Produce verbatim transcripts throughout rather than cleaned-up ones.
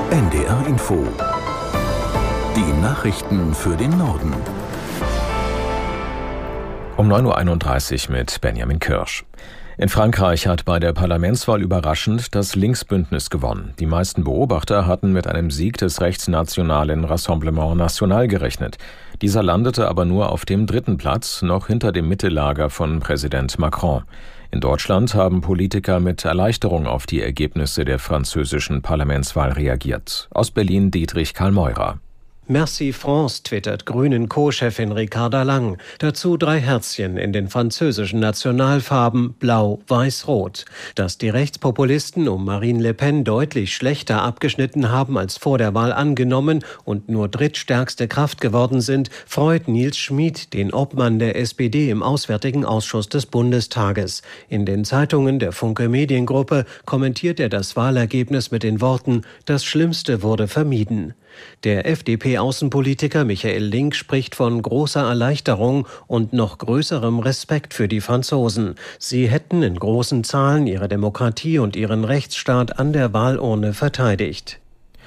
N D R Info. Die Nachrichten für den Norden. Um neun Uhr einunddreißig mit Benjamin Kirsch. In Frankreich hat bei der Parlamentswahl überraschend das Linksbündnis gewonnen. Die meisten Beobachter hatten mit einem Sieg des rechtsnationalen Rassemblement National gerechnet. Dieser landete aber nur auf dem dritten Platz, noch hinter dem Mittellager von Präsident Macron. In Deutschland haben Politiker mit Erleichterung auf die Ergebnisse der französischen Parlamentswahl reagiert. Aus Berlin Dietrich Karl-Meurer. Merci France, twittert Grünen-Co-Chefin Ricarda Lang. Dazu drei Herzchen in den französischen Nationalfarben Blau, Weiß, Rot. Dass die Rechtspopulisten um Marine Le Pen deutlich schlechter abgeschnitten haben als vor der Wahl angenommen und nur drittstärkste Kraft geworden sind, freut Nils Schmid, den Obmann der S P D im Auswärtigen Ausschuss des Bundestages. In den Zeitungen der Funke Mediengruppe kommentiert er das Wahlergebnis mit den Worten: Das Schlimmste wurde vermieden. Der F D P-Außenpolitiker Michael Link spricht von großer Erleichterung und noch größerem Respekt für die Franzosen. Sie hätten in großen Zahlen ihre Demokratie und ihren Rechtsstaat an der Wahlurne verteidigt.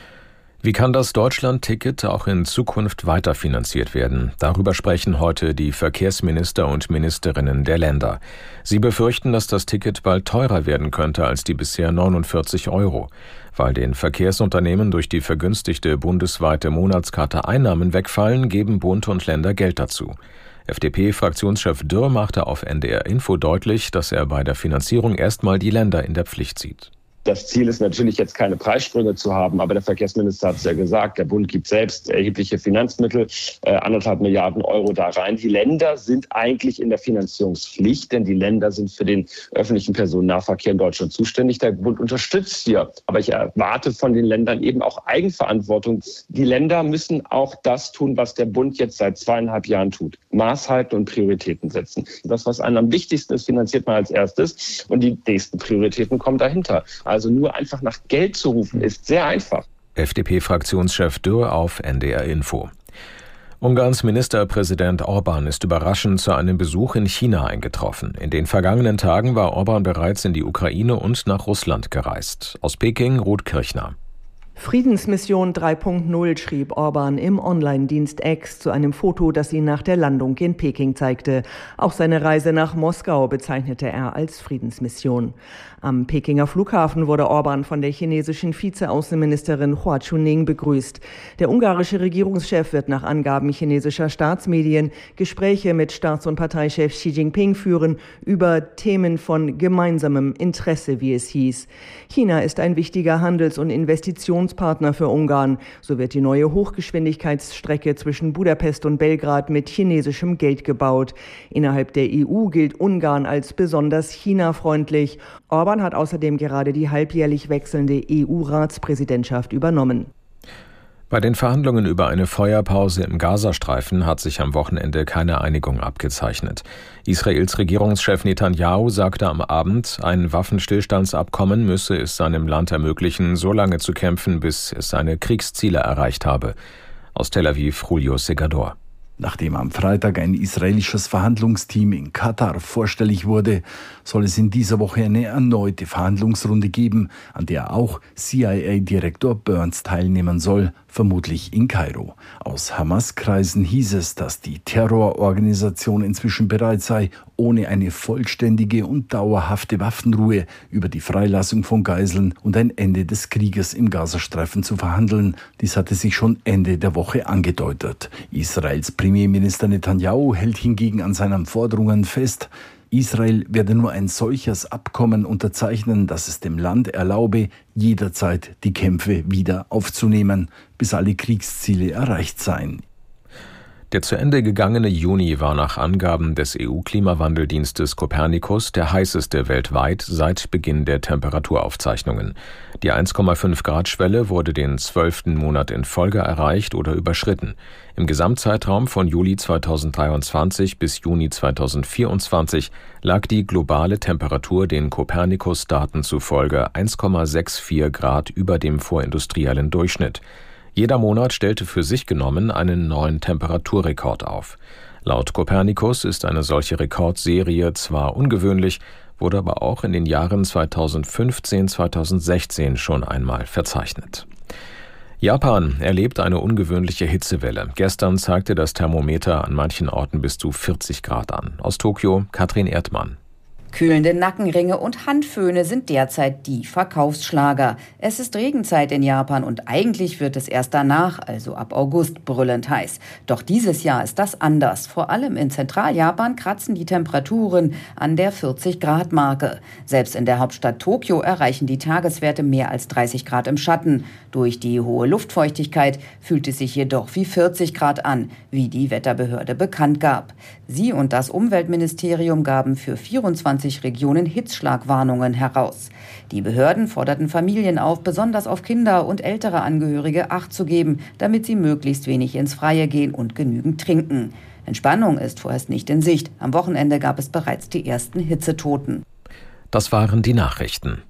Wie kann das Deutschland-Ticket auch in Zukunft weiterfinanziert werden? Darüber sprechen heute die Verkehrsminister und Ministerinnen der Länder. Sie befürchten, dass das Ticket bald teurer werden könnte als die bisher neunundvierzig Euro. Weil den Verkehrsunternehmen durch die vergünstigte bundesweite Monatskarte Einnahmen wegfallen, geben Bund und Länder Geld dazu. F D P-Fraktionschef Dürr machte auf N D R Info deutlich, dass er bei der Finanzierung erstmal die Länder in der Pflicht sieht. Das Ziel ist natürlich jetzt keine Preissprünge zu haben, aber der Verkehrsminister hat es ja gesagt, der Bund gibt selbst erhebliche Finanzmittel, äh, anderthalb Milliarden Euro da rein. Die Länder sind eigentlich in der Finanzierungspflicht, denn die Länder sind für den öffentlichen Personennahverkehr in Deutschland zuständig. Der Bund unterstützt hier, aber ich erwarte von den Ländern eben auch Eigenverantwortung. Die Länder müssen auch das tun, was der Bund jetzt seit zweieinhalb Jahren tut: Maß halten und Prioritäten setzen. Das, was einem am wichtigsten ist, finanziert man als erstes und die nächsten Prioritäten kommen dahinter. Also nur einfach nach Geld zu rufen, ist sehr einfach. F D P-Fraktionschef Dürr auf N D R Info. Ungarns Ministerpräsident Orbán ist überraschend zu einem Besuch in China eingetroffen. In den vergangenen Tagen war Orbán bereits in die Ukraine und nach Russland gereist. Aus Peking, Ruth Kirchner. Friedensmission drei Punkt null, schrieb Orbán im Online-Dienst X zu einem Foto, das ihn nach der Landung in Peking zeigte. Auch seine Reise nach Moskau bezeichnete er als Friedensmission. Am Pekinger Flughafen wurde Orbán von der chinesischen Vizeaußenministerin Hua Chunying begrüßt. Der ungarische Regierungschef wird nach Angaben chinesischer Staatsmedien Gespräche mit Staats- und Parteichef Xi Jinping führen über Themen von gemeinsamem Interesse, wie es hieß. China ist ein wichtiger Handels- und Investitionspartner für Ungarn. So wird die neue Hochgeschwindigkeitsstrecke zwischen Budapest und Belgrad mit chinesischem Geld gebaut. Innerhalb der E U gilt Ungarn als besonders China-freundlich. Orbán hat außerdem gerade die halbjährlich wechselnde E U-Ratspräsidentschaft übernommen. Bei den Verhandlungen über eine Feuerpause im Gazastreifen hat sich am Wochenende keine Einigung abgezeichnet. Israels Regierungschef Netanyahu sagte am Abend, ein Waffenstillstandsabkommen müsse es seinem Land ermöglichen, so lange zu kämpfen, bis es seine Kriegsziele erreicht habe. Aus Tel Aviv, Julio Segador. Nachdem am Freitag ein israelisches Verhandlungsteam in Katar vorstellig wurde, soll es in dieser Woche eine erneute Verhandlungsrunde geben, an der auch C I A-Direktor Burns teilnehmen soll, vermutlich in Kairo. Aus Hamas-Kreisen hieß es, dass die Terrororganisation inzwischen bereit sei, ohne eine vollständige und dauerhafte Waffenruhe über die Freilassung von Geiseln und ein Ende des Krieges im Gazastreifen zu verhandeln. Dies hatte sich schon Ende der Woche angedeutet. Israels Premierminister Netanyahu hält hingegen an seinen Forderungen fest. Israel werde nur ein solches Abkommen unterzeichnen, das es dem Land erlaube, jederzeit die Kämpfe wieder aufzunehmen, bis alle Kriegsziele erreicht seien. Der zu Ende gegangene Juni war nach Angaben des E U-Klimawandeldienstes Copernicus der heißeste weltweit seit Beginn der Temperaturaufzeichnungen. Die eins Komma fünf Grad Schwelle wurde den zwölften Monat in Folge erreicht oder überschritten. Im Gesamtzeitraum von Juli zweitausenddreiundzwanzig bis Juni zweitausendvierundzwanzig lag die globale Temperatur den Copernicus-Daten zufolge eins Komma vierundsechzig Grad über dem vorindustriellen Durchschnitt. Jeder Monat stellte für sich genommen einen neuen Temperaturrekord auf. Laut Copernicus ist eine solche Rekordserie zwar ungewöhnlich, wurde aber auch in den Jahren zweitausendfünfzehn, zweitausendsechzehn schon einmal verzeichnet. Japan erlebt eine ungewöhnliche Hitzewelle. Gestern zeigte das Thermometer an manchen Orten bis zu vierzig Grad an. Aus Tokio, Katrin Erdmann. Kühlende Nackenringe und Handföhne sind derzeit die Verkaufsschlager. Es ist Regenzeit in Japan und eigentlich wird es erst danach, also ab August, brüllend heiß. Doch dieses Jahr ist das anders. Vor allem in Zentraljapan kratzen die Temperaturen an der vierzig Grad Marke. Selbst in der Hauptstadt Tokio erreichen die Tageswerte mehr als dreißig Grad im Schatten. Durch die hohe Luftfeuchtigkeit fühlt es sich jedoch wie vierzig Grad an, wie die Wetterbehörde bekannt gab. Sie und das Umweltministerium gaben für vierundzwanzig Regionen Hitzschlagwarnungen heraus. Die Behörden forderten Familien auf, besonders auf Kinder und ältere Angehörige Acht zu geben, damit sie möglichst wenig ins Freie gehen und genügend trinken. Entspannung ist vorerst nicht in Sicht. Am Wochenende gab es bereits die ersten Hitzetoten. Das waren die Nachrichten.